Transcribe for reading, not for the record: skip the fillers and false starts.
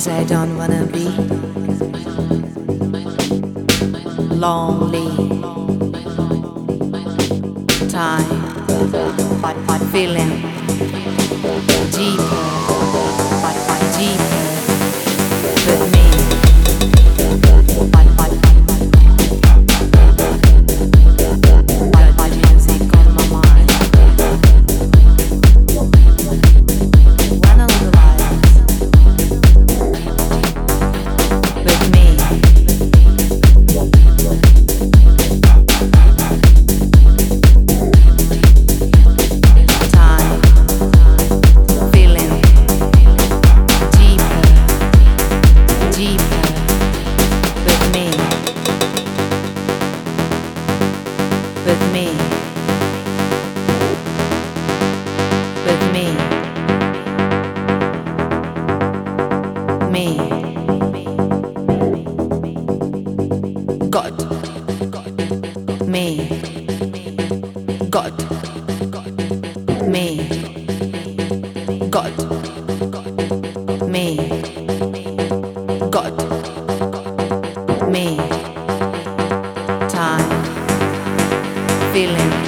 'Cause I don't wanna be lonely. Time, feeling deeper, deeper with me. Music on my mind. One of the lights with me. Time, feeling deeper, deeper with me. With me. With me. Me. God. Me. God. Me. God. Me. God. Me. Time. Feeling